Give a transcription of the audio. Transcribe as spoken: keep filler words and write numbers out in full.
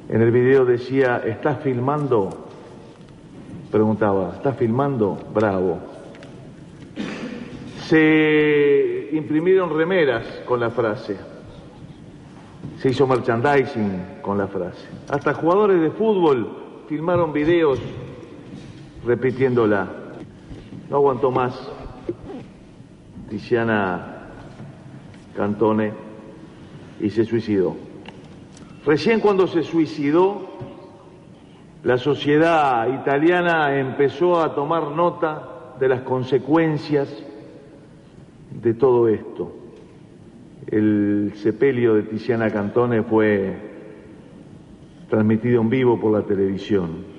En el video decía, ¿estás filmando? Preguntaba, ¿estás filmando? Bravo. Se imprimieron remeras con la frase. Se hizo merchandising con la frase. Hasta jugadores de fútbol filmaron videos repitiéndola. No aguantó más Tiziana Cantone y se suicidó. Recién cuando se suicidó, la sociedad italiana empezó a tomar nota de las consecuencias de todo esto. El sepelio de Tiziana Cantone fue transmitido en vivo por la televisión.